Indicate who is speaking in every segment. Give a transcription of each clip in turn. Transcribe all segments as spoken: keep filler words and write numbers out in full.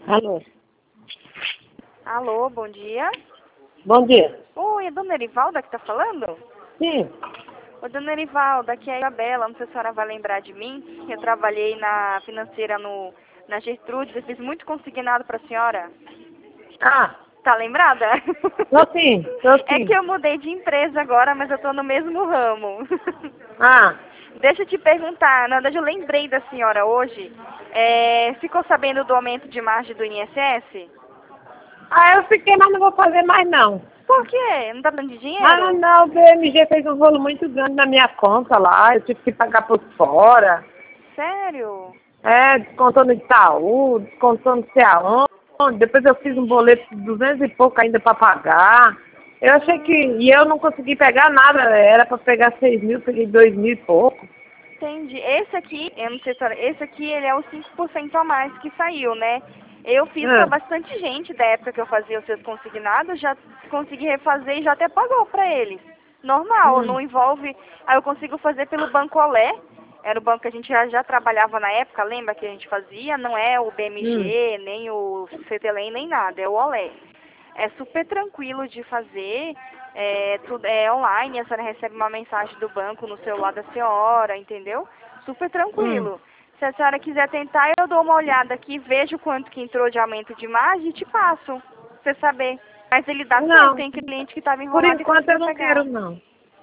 Speaker 1: Alô?
Speaker 2: Alô, bom dia.
Speaker 1: Bom dia.
Speaker 2: Oi, é a dona Erivalda que tá falando?
Speaker 1: Sim.
Speaker 2: Oi, dona Erivalda, aqui é a Isabela, não sei se a senhora vai lembrar de mim. Eu trabalhei na financeira no, na Gertrudes, eu fiz muito consignado pra senhora.
Speaker 1: Ah,
Speaker 2: Tá lembrada?
Speaker 1: tô sim, tô
Speaker 2: É
Speaker 1: sim.
Speaker 2: que eu mudei de empresa agora, mas eu tô no mesmo ramo.
Speaker 1: Ah,
Speaker 2: Deixa eu te perguntar, na verdade eu lembrei da senhora hoje. É, ficou sabendo do aumento de margem do I N S S?
Speaker 1: ah, eu fiquei, mas não vou fazer mais não.
Speaker 2: Por quê? Não tá dando de
Speaker 1: Ah,
Speaker 2: dinheiro?
Speaker 1: não, o B M G fez um rolo muito grande na minha conta lá, eu tive que pagar por fora.
Speaker 2: Sério?
Speaker 1: É, descontando de saúde, descontando não sei aonde. Depois eu fiz um boleto de duzentos e pouco ainda para pagar. Eu achei que,
Speaker 2: Hum,
Speaker 1: e eu não consegui pegar nada, era para pegar seis mil, peguei dois mil e pouco.
Speaker 2: entendi. Esse aqui, eu não sei se era- esse aqui ele é o cinco por cento a mais que saiu, né? Eu fiz para
Speaker 1: Ah,
Speaker 2: bastante gente da época que eu fazia os seus consignados, já consegui refazer e já até pagou para eles. Normal,
Speaker 1: hum,
Speaker 2: não envolve. Aí eu consigo fazer pelo Banco Olé. Era o banco que a gente já, já trabalhava na época, lembra que a gente fazia? Não é o
Speaker 1: hum,
Speaker 2: B M G, nem o C T L M, nem nada, é o Olé. É super tranquilo de fazer, é, tudo é online, a senhora recebe uma mensagem do banco no celular da senhora, entendeu? Super
Speaker 1: hum.
Speaker 2: tranquilo. Se a senhora quiser tentar, eu dou uma olhada aqui, vejo quanto que entrou de aumento de margem e te passo, pra você saber. Mas ele dá certo,
Speaker 1: Não,
Speaker 2: tem cliente que estava
Speaker 1: por
Speaker 2: enrolado e
Speaker 1: enquanto eu
Speaker 2: conseguiu
Speaker 1: não quero
Speaker 2: pegar.
Speaker 1: não.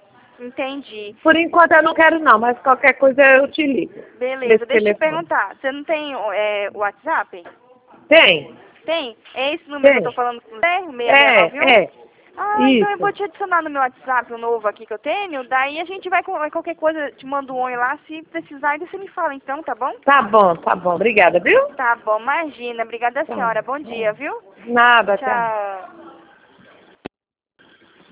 Speaker 2: Entendi.
Speaker 1: Por enquanto eu não quero não, mas qualquer coisa eu te ligo.
Speaker 2: Beleza,
Speaker 1: Desse
Speaker 2: deixa eu te
Speaker 1: telefone.
Speaker 2: perguntar, você não tem é, WhatsApp?
Speaker 1: Tem,
Speaker 2: Tem? É esse número que eu tô
Speaker 1: tem.
Speaker 2: falando com você? O seis seis nove um?
Speaker 1: É, é.
Speaker 2: Ah, então eu
Speaker 1: Isso.
Speaker 2: vou te adicionar no meu WhatsApp o novo aqui que eu tenho, daí a gente vai com qualquer coisa, te mando um oi lá, se precisar, e você me fala então, tá bom?
Speaker 1: Tá bom, tá bom. Obrigada, viu?
Speaker 2: Tá bom, imagina. Obrigada,
Speaker 1: Tá.
Speaker 2: senhora. Bom dia, viu?
Speaker 1: Nada, tchau.
Speaker 2: Tchau.